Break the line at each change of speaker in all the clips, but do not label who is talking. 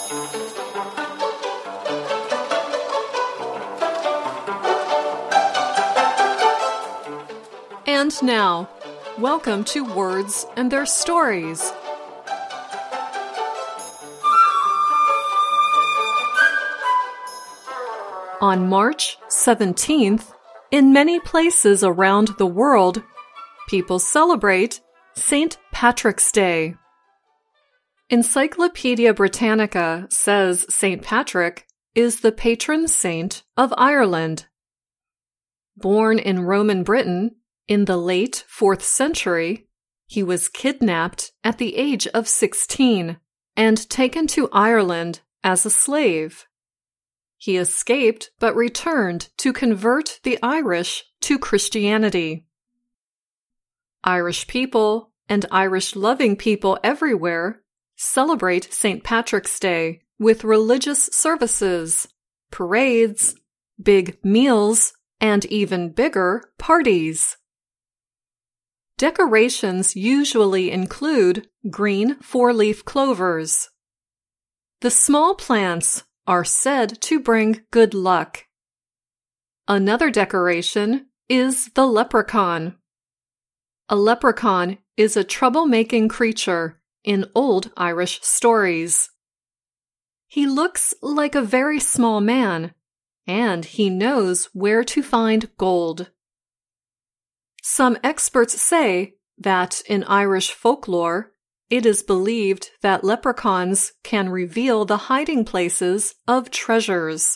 And now, welcome to Words and Their Stories. On March 17th, in many places around the world, people celebrate St. Patrick's Day. Encyclopedia Britannica says St. Patrick is the patron saint of Ireland. Born in Roman Britain in the late 4th century, he was kidnapped at the age of 16 and taken to Ireland as a slave. He escaped but returned to convert the Irish to Christianity. Irish people and Irish-loving people everywhere celebrate St. Patrick's Day with religious services, parades, big meals, and even bigger parties. Decorations usually include green four-leaf clovers. The small plants are said to bring good luck. Another decoration is the leprechaun. A leprechaun is a troublemaking creature in old Irish stories. He looks like a very small man, and he knows where to find gold. Some experts say that in Irish folklore, it is believed that leprechauns can reveal the hiding places of treasures.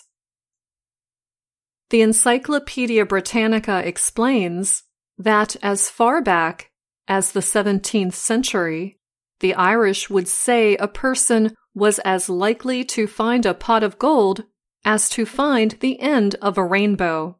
The Encyclopedia Britannica explains that as far back as the 17th century, the Irish would say a person was as likely to find a pot of gold as to find the end of a rainbow.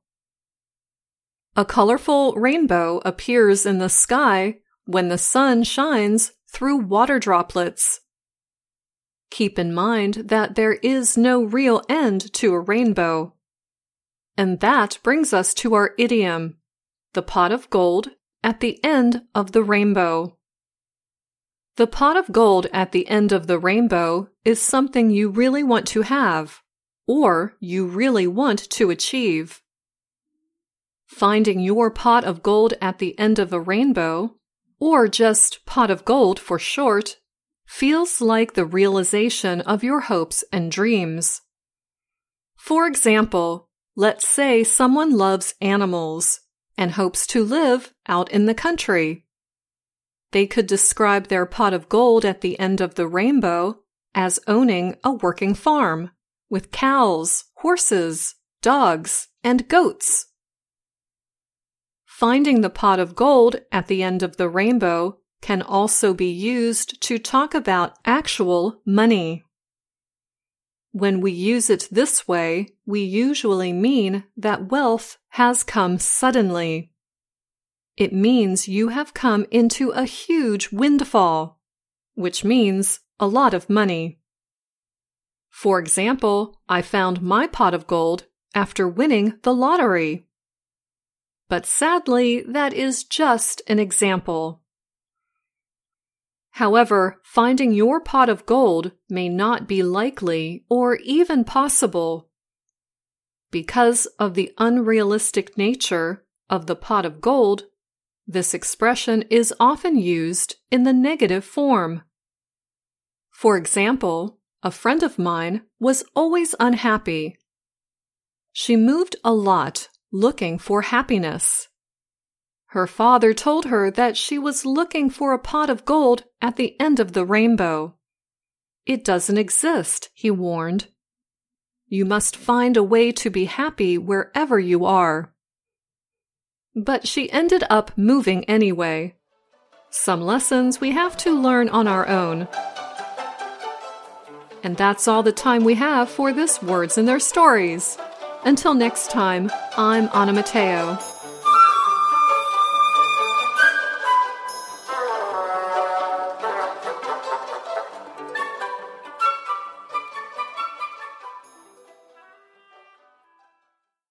A colorful rainbow appears in the sky when the sun shines through water droplets. Keep in mind that there is no real end to a rainbow. And that brings us to our idiom, the pot of gold at the end of the rainbow. The pot of gold at the end of the rainbow is something you really want to have, or you really want to achieve. Finding your pot of gold at the end of a rainbow, or just pot of gold for short, feels like the realization of your hopes and dreams. For example, let's say someone loves animals and hopes to live out in the country. They could describe their pot of gold at the end of the rainbow as owning a working farm with cows, horses, dogs, and goats. Finding the pot of gold at the end of the rainbow can also be used to talk about actual money. When we use it this way, we usually mean that wealth has come suddenly. It means you have come into a huge windfall, which means a lot of money. For example, I found my pot of gold after winning the lottery. But sadly, that is just an example. However, finding your pot of gold may not be likely or even possible. Because of the unrealistic nature of the pot of gold, this expression is often used in the negative form. For example, a friend of mine was always unhappy. She moved a lot looking for happiness. Her father told her that she was looking for a pot of gold at the end of the rainbow. It doesn't exist, he warned. You must find a way to be happy wherever you are. But she ended up moving anyway. Some lessons we have to learn on our own. And that's all the time we have for this Words and Their Stories. Until next time, I'm Anna Matteo.